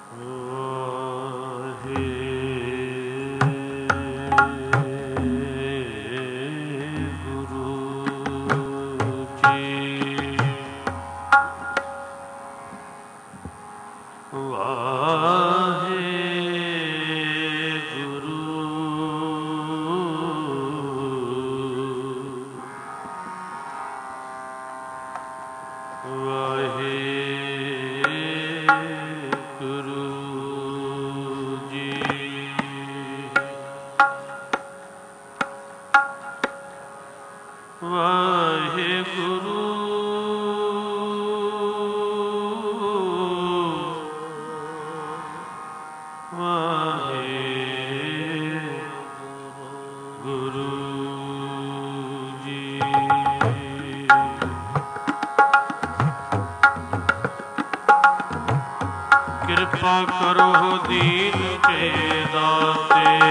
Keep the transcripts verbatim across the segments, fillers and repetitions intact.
ਕਿਰਪਾ ਕਰੋ ਦੀਨ ਕੇ ਦਾਤੇ,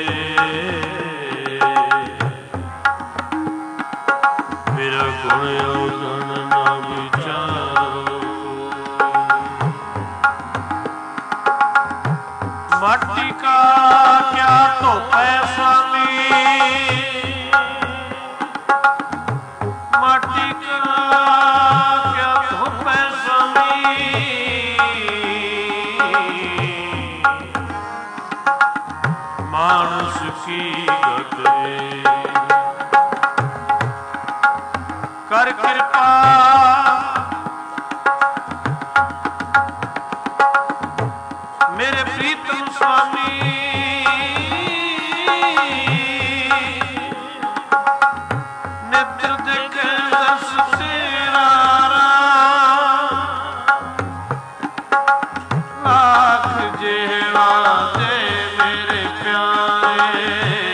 ਮੇਰਾ ਗੁਣ ਔਗਣ ਨਾ ਵਿਚਾਰੋ। ਮਾਟੀ ਕਾ ਕਿਆ ਧੋਪੈ ਸਾਮੀ, ਮਾਟੀ ਕਾ ਕਿਆ ਧੋਪੈ ਸਾਮੀ, ਮਾਨਸ ਕੀ ਗਗਰੇ ਕਰ ਕਿਰਪਾ। ਮੇਰੇ ਪ੍ਰੀਤਮ ਸੁਆਮੀ ਨਿਤਰ ਦੇਖੇ ਦਸ ਤੇਰਾ ਲੱਖ ਜਿਹੜਾ ਤੇ ਮੇਰੇ ਪਿਆਰੇ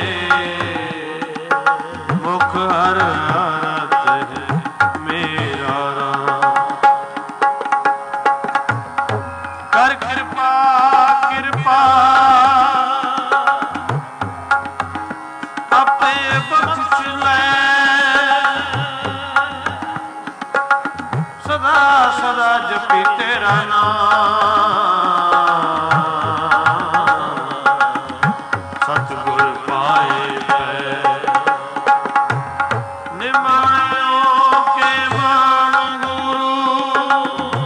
ਮੁਖ ਹਰ ਹਰਤ ਹੈ ਮੇਰਾ ਰਾਮ। ਕਰ ਕਿਰਪਾ ਕਿਰਪਾ ਆਪੇ ਬਖਸ਼ ਲੈ, ਸਦਾ ਸਦਾ ਜਪੀ ਤੇਰਾ ਨਾਮ। ਸਤਿਗੁਰ ਪਾਏ ਪੈ ਨਿਮਾਣਿਓ ਕੇ ਬਾਣ ਗੁਰੂ,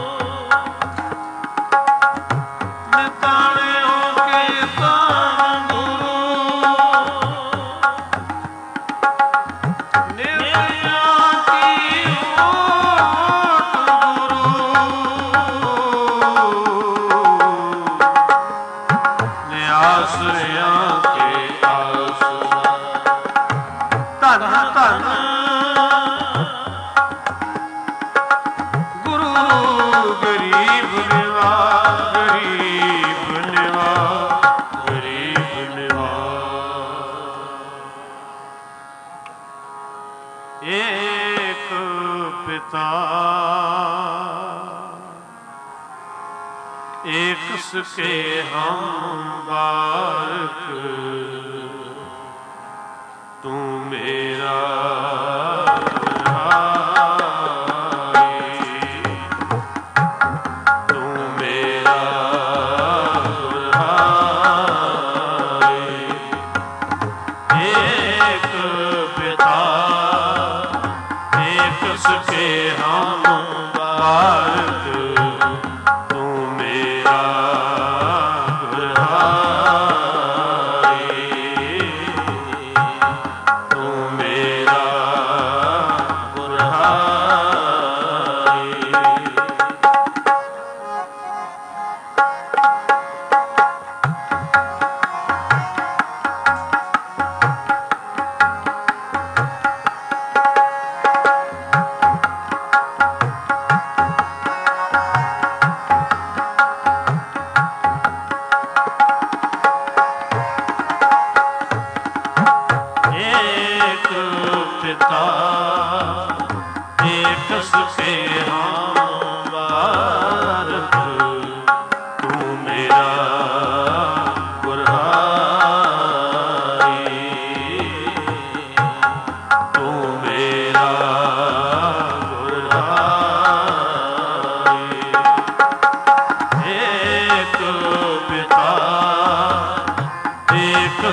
ਨਿਤਾਣਿਓ ਕੇ ਤਾਣ ਗੁਰੂ, ਨਿਰਭਇਆ ਕੀ ਓਟ ਗੁਰੂ, ਨਿਆਸਰਿਆਂ ਕੇ ਆਸਰਾ। ਧੰਨ ਧੰਨ ਗੁਰੂ ਗਰੀਬ ਨਿਵਾਜ, ਗਰੀਬ ਨਿਵਾਜ, ਗਰੀਬ ਨਿਵਾਜ। ਏਕ ਪਿਤਾ ਏਕ ਸਕੇ ਹਮ ਬਾਰਕ, ਤੂੰ ਮੇਰਾ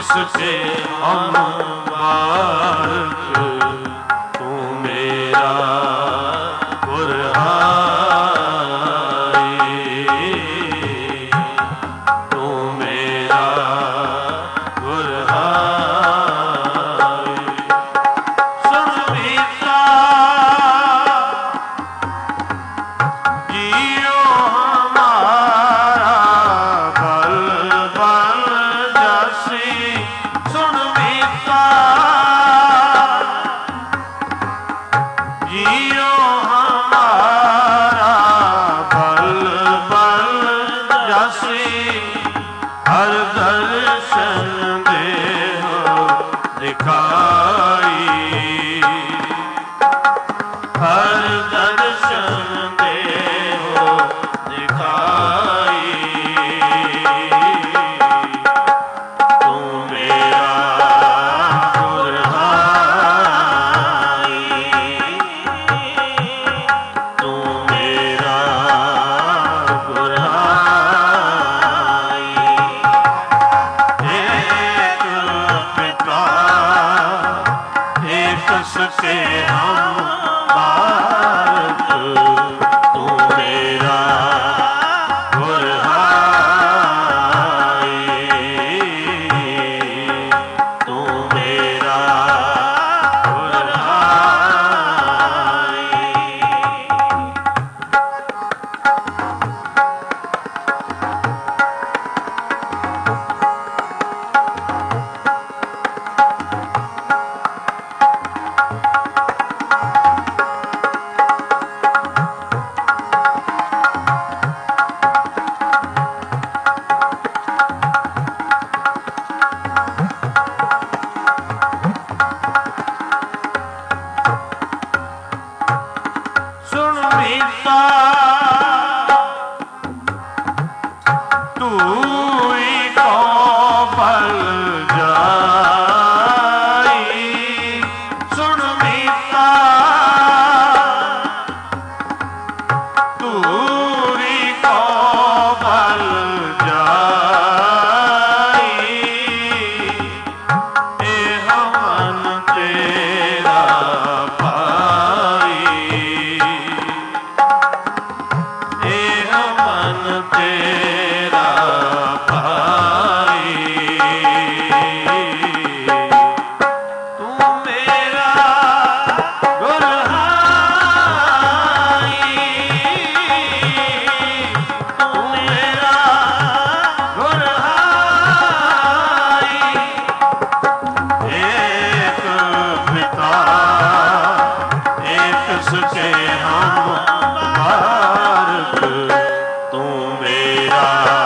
किसके हम बारक, तू मेरा गुरहाई, तू मेरा गुरहाई। सुन मीता जियो हमारा बल बल जासी, सुन मीता जियो हमारा बल बल जासी, हर दर्शन देहो दिखाई, हर दर्शन देहो दिखाई, तू मेरा गुरहाई, तू मेरा गुरहाई। एक पिता एक सके हम बारक, तू मेरा गुरहाई, तू मेरा गुरहाई। सुन मीता तू ही को बल जाई, सुन मीता तू ही को बल जाई, एह मन तेरा पाई, एह मन तेरा पाई, तू मेरा गुरहाई, तू मेरा गुरहाई। एक पिता एक सके हम बारक, तू मेरा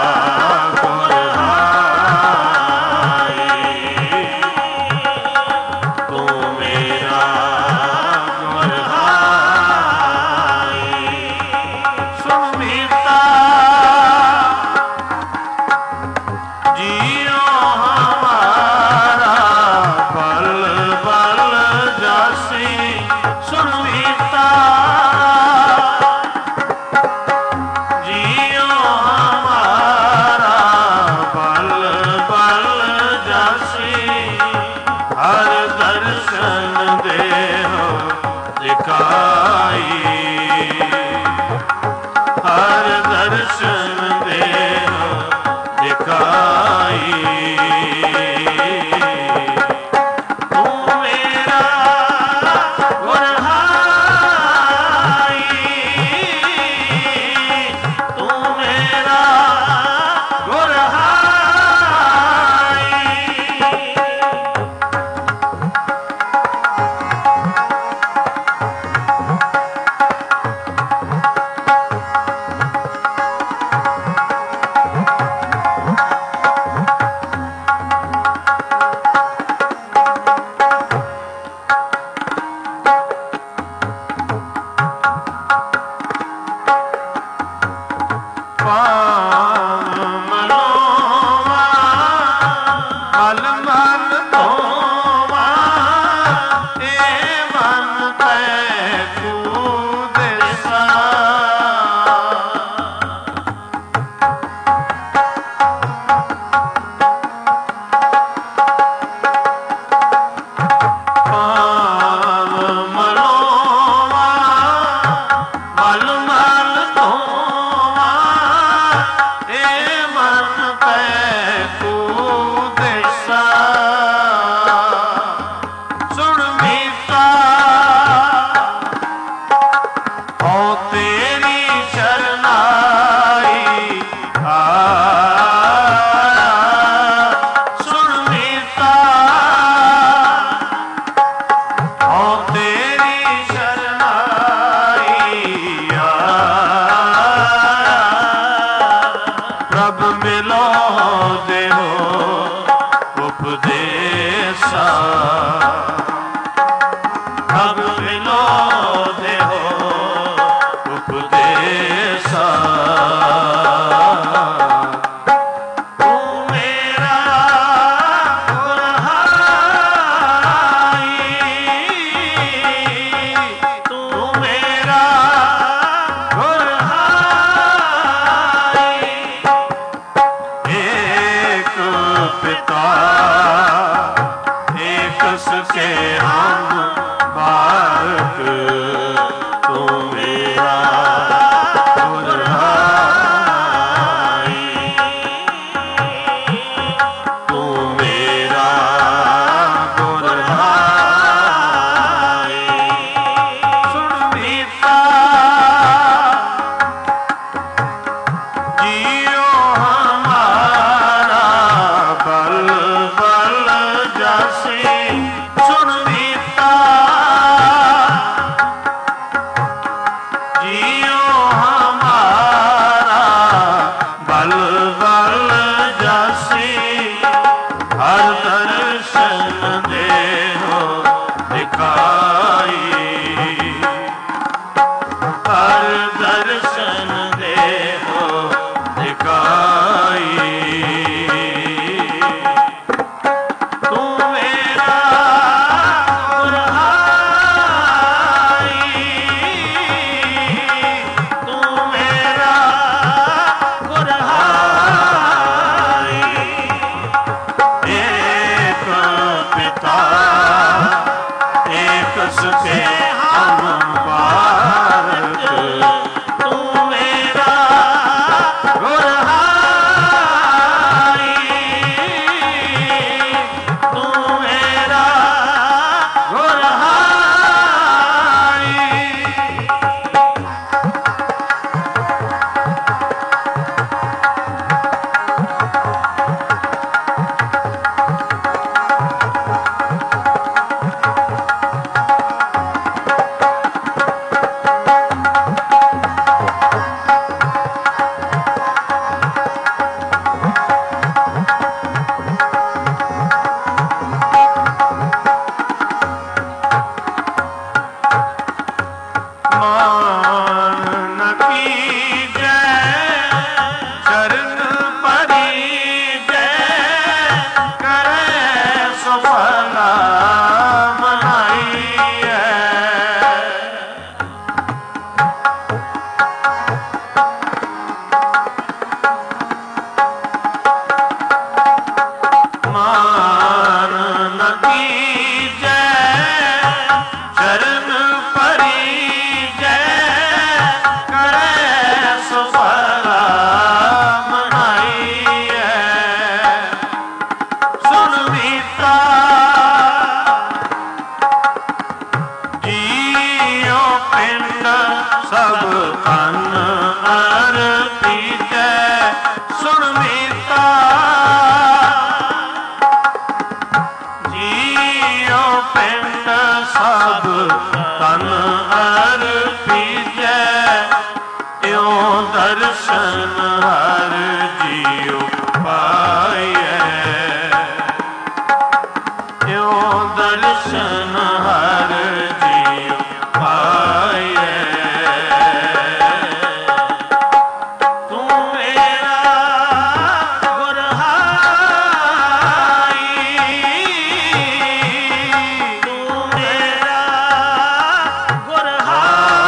ਪ੍ਰਭ ਮਿਲੋ ਦੇਹੋ ਉਪਦੇਸਾ ਪ੍ਰਭ ਮਿਲੋ ਦੇਹੋ ਉਪਦੇਸਾ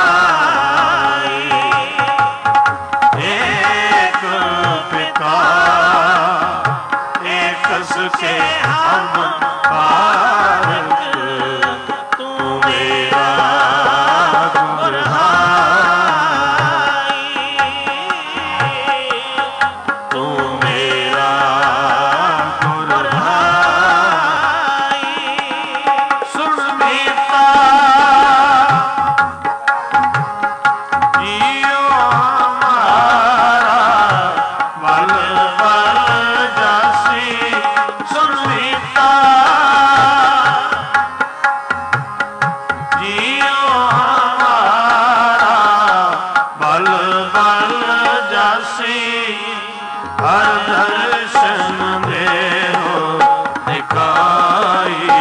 ਪਿਤਾ ਹਰ ਦਰਸ਼ਨ ਦੇਹੋ ਦਿਖਾਈ,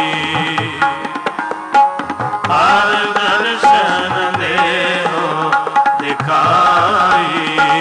ਹਰ ਦਰਸ਼ਨ ਦੇਹੋ ਦਿਖਾਈ।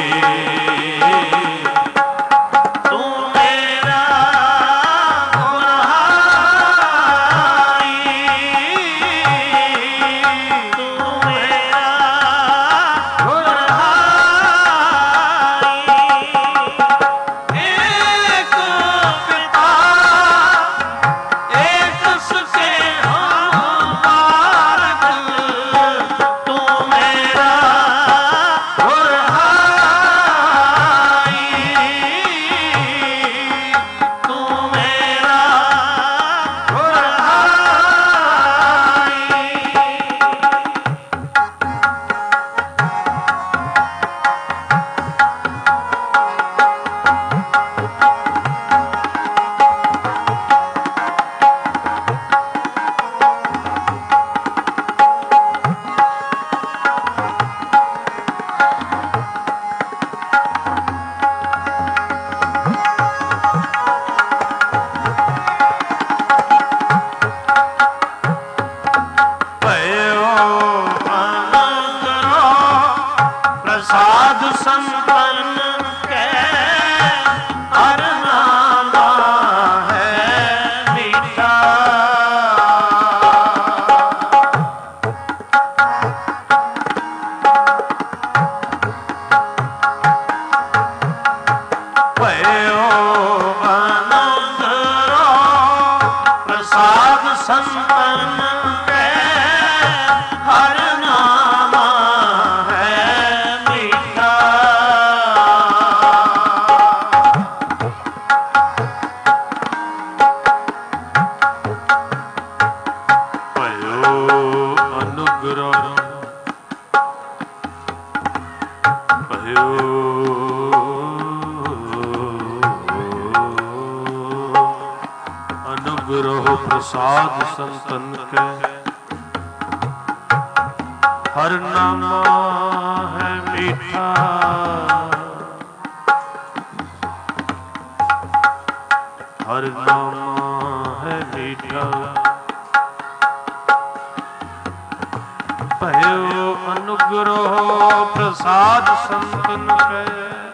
ਪ੍ਰਸਾਦ ਸੰਤਨ ਕੈ, ਹਰ ਨਾਮਾ ਹੈ ਮੀਠਾ, ਹਰ ਨਾਮਾ ਹੈ ਮੀਠਾ। ਭਇਓ ਅਨੁਗ੍ਰਹ ਪ੍ਰਸਾਦ ਸੰਤਨ ਕੈ,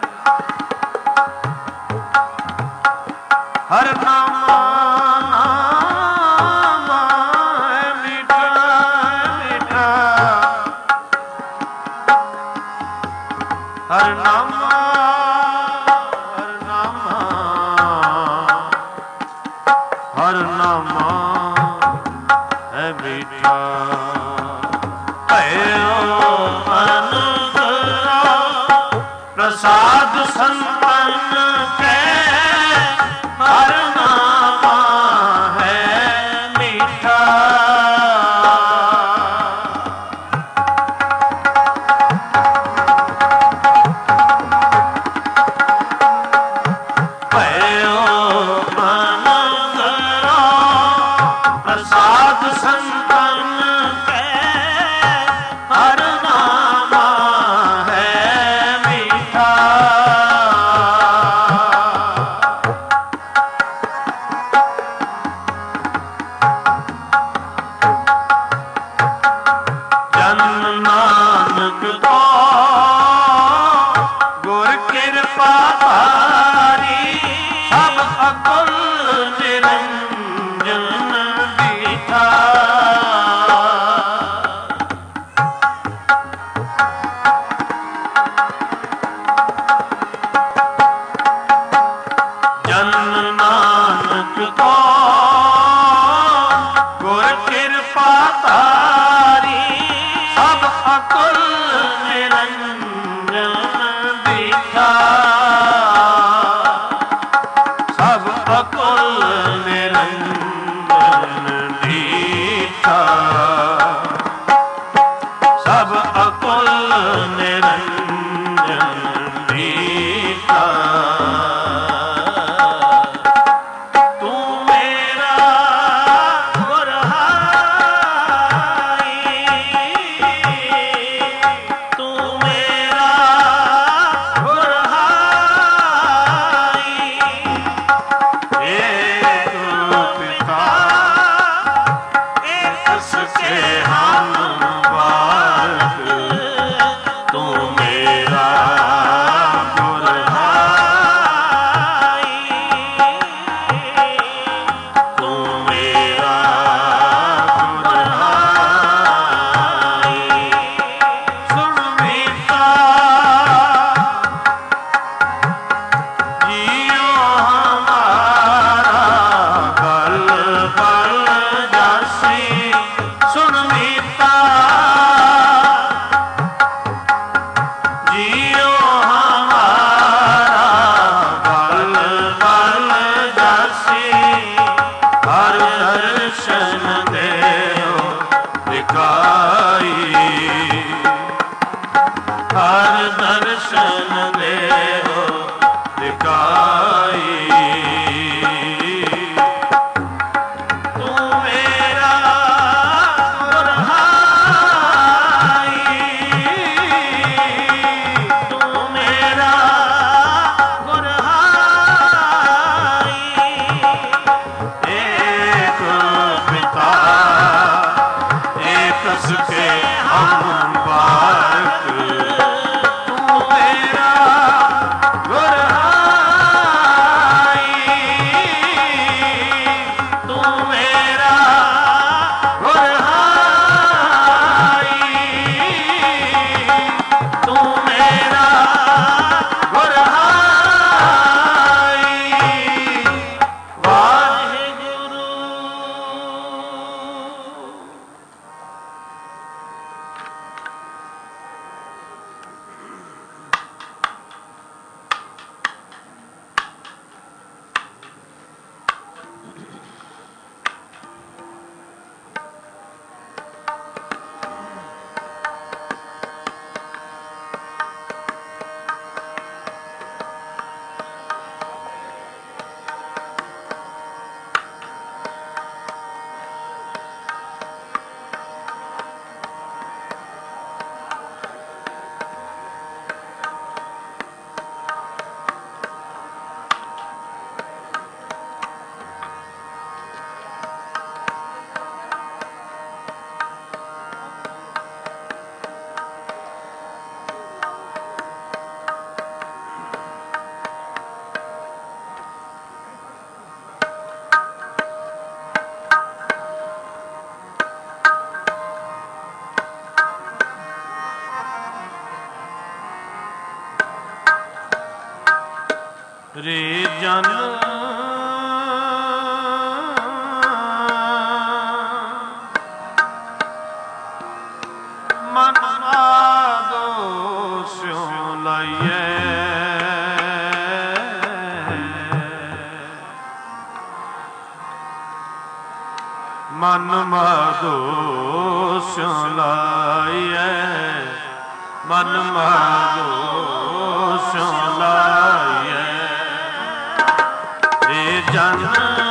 ਹਰ ਨਾਮਾ ਹਰ ਨਾਮਾ, ਹਰ ਨਾਮਾ, ਹਰ ਨਾਮਾ ਹੈ ਮੀਠਾ। ਭਇਓ ਅਨੁਗ੍ਰਹ ਪ੍ਰਸਾਦ ਸੰਪੰਨ ਕੈ, ਹਰ ਨਾਮਾ ਹੈ ਮੀਠਾ। ਹਰ ਨਾਮਾ ਹੈ ਮੀਠਾ। ਰੇ ਜਨ ਮਨ ਮਾਗੋ ਸਿਉ ਲਾਈਏ ਮਨ ਮਾਗੋ ਸਿਉ ਲਾਈਏ ਮਨ ਮਾਗੋ ਸਿਉ ਲਾਈਏ ਰੇ ਜਨ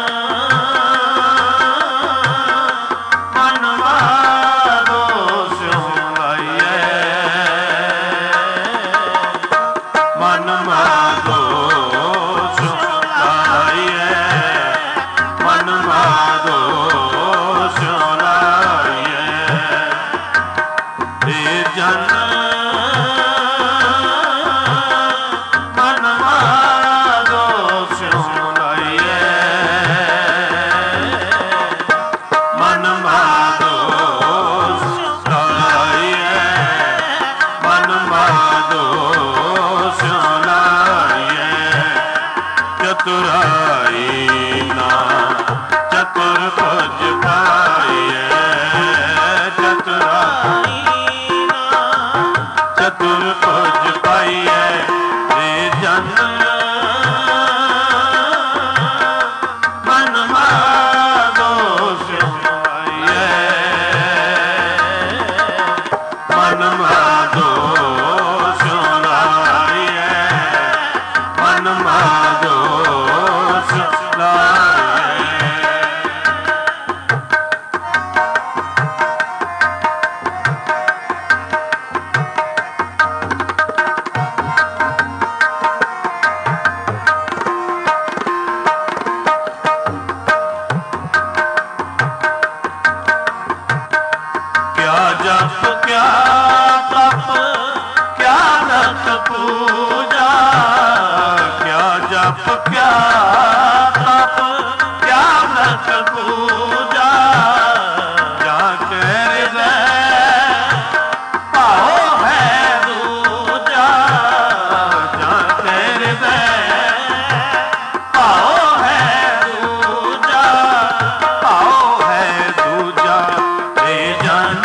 ਮਨ ਮਾਗੋ ਸਿਉ ਲਾਈਏ ਮਨ ਮਾਗੋ ਸਿਉ ਲਾਈਏ ਮਨ ਮਾਗੋ ਸਿਉ ਲਾਈਏ ਰੇ ਜਨ ਚਤੁਰਾਈ ਨਾ ਚਤੁਰ ਭਜ ਪਾਈਐ ਚਤੁਰਾਈ ਨਾ ਚਤੁਰ ਭਜ ਪਾਈਐ ਰੇ ਜਨ ਮਨ ਮਾਗੋ ਸਿਉ ਲਾਈਐ ਮਨ ਮਾਗੋ ਸਿਉ ਲਾਈਐ ਮਨ ਮਾਗੋ ਜਪ ਕਿਆ ਤਪ ਕਿਆ ਨਤ ਪੂਜਾ ਕਿਆ ਜਪ ਕਿਆ ਤਪ ਕਿਆ ਨਤ ਪੂਜਾ ਜਾਂ ਕੇ ਹਿਰਦੈ ਭਾਉ ਹੈ ਦੂਜਾ ਜਾਂ ਕੇ ਹਿਰਦੈ ਭਾਉ ਹੈ ਦੂਜਾ ਭਾਉ ਹੈ ਦੂਜਾ ਏ ਜਨ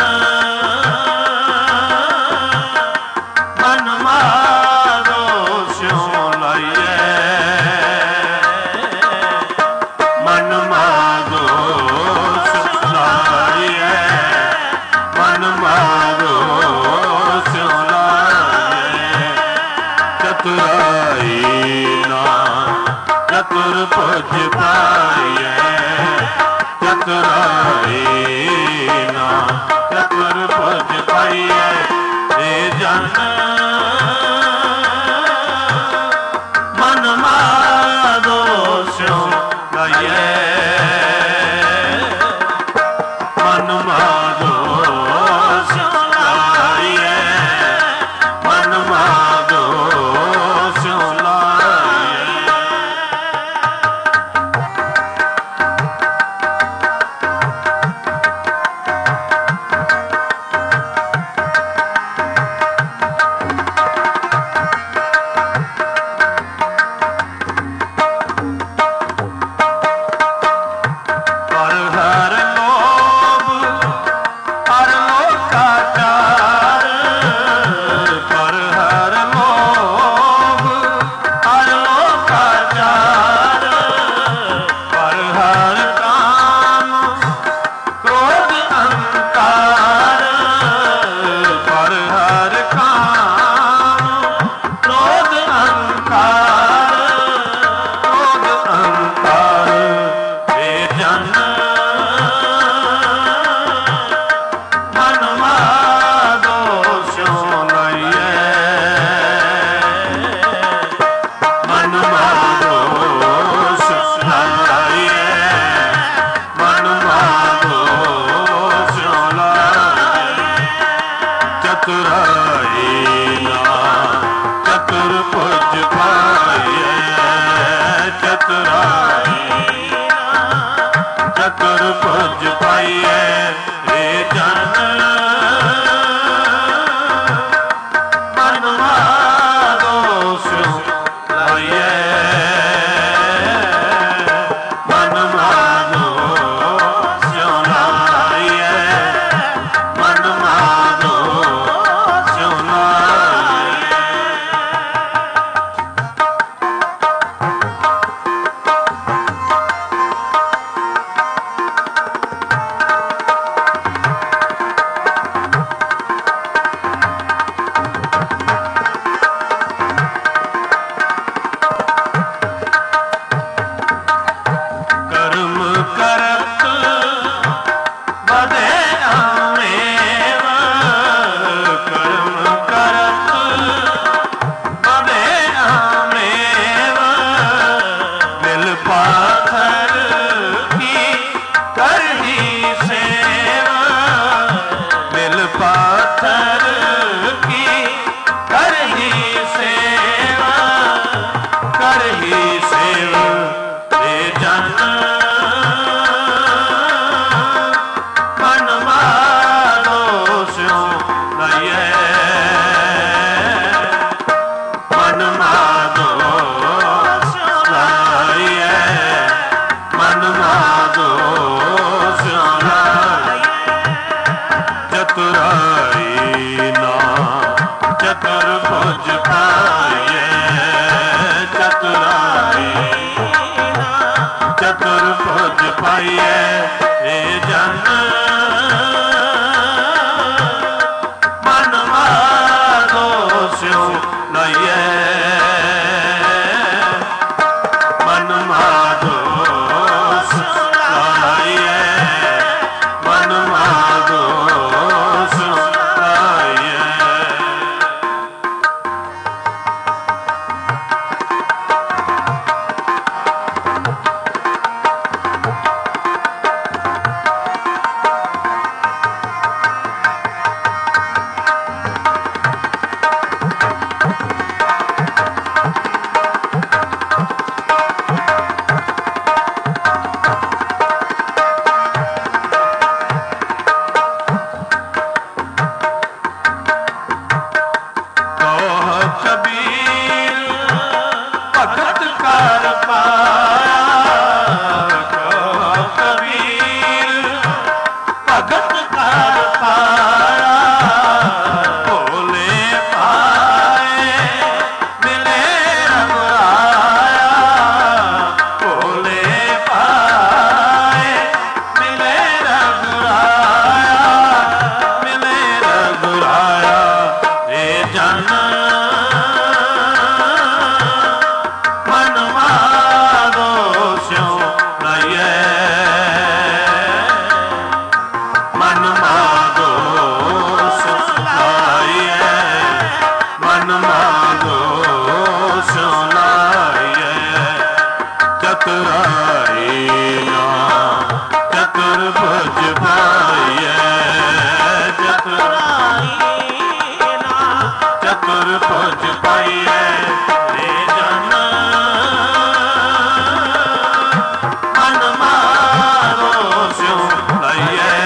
ਮਨ ਮਾਗੋ ਸਿਉ ਪੁਜ ਪਾਈਐ ਚਤੁਰਾਈ ਨਾ ਚਤੁਰ ਪੁਜ ਪਾਈਐ ਏ ਜਨ ਮਨ ਮਾਦੋ ਸਿਉ ਗਾਈਐ ਮਨ ਮਾਦੋ ਸਿਉ ਲਾਈਐ ਮਨ ਮਾਦੋ ਸਿਉ ਲਾਈਐ ਚਤੁਰਾਈ ਨਾ ਚਤੁਰਭੁਜ ਪਾਈਐ ਚਤੁਰਾਈ ਨਾ ਚਤੁਰਭੁਜ ਪਾਈਐ ਰੇ ਜਨ ਮਨ ਮਾਰੋ ਸਿਉ ਲਈਐ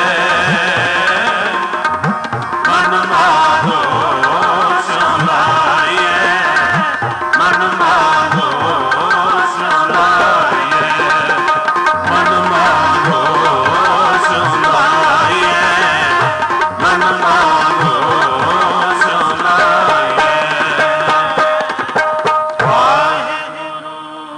ਮਨ ਮਾਰੋ ਸਿਉ ਲਾਈਐ ਮਨ ਮਾਰੋ ਸਿਉ ਲਾਈਐ ਮਨ ਮਾਰੋ ਸਿਉ ਲਾਈਐ ਮਨ ਮਾਰੋ ਸਿਉ ਲਾਈਐ ਵਾਹਿਗੁਰੂ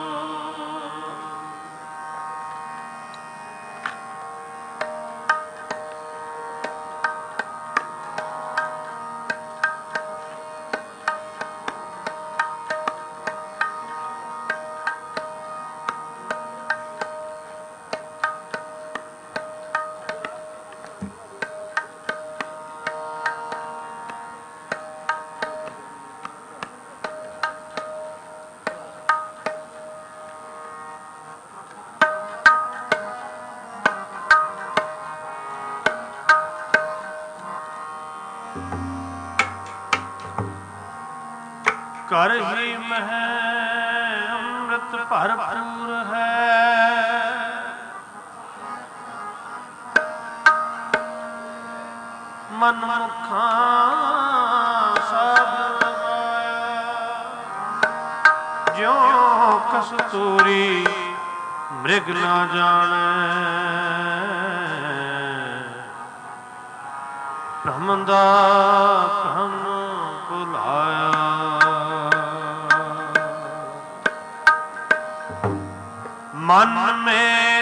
ਕਰ ਹੀ ਮਹਿ ਅੰਮ੍ਰਿਤ ਭਰਪੂਰ ਹੈ ਮਨ ਮੁਖਾਂ ਸਾਧ ਲਗਾਇਆ ਜਿਉ ਕਸਤੂਰੀ ਮ੍ਰਿਗ ਨਾ ਜਾਣੈ ਭ੍ਰਮ ਦਾ ਭ੍ਰਮ ਭੁਲਾਇਆ ਮਨ ਮੇ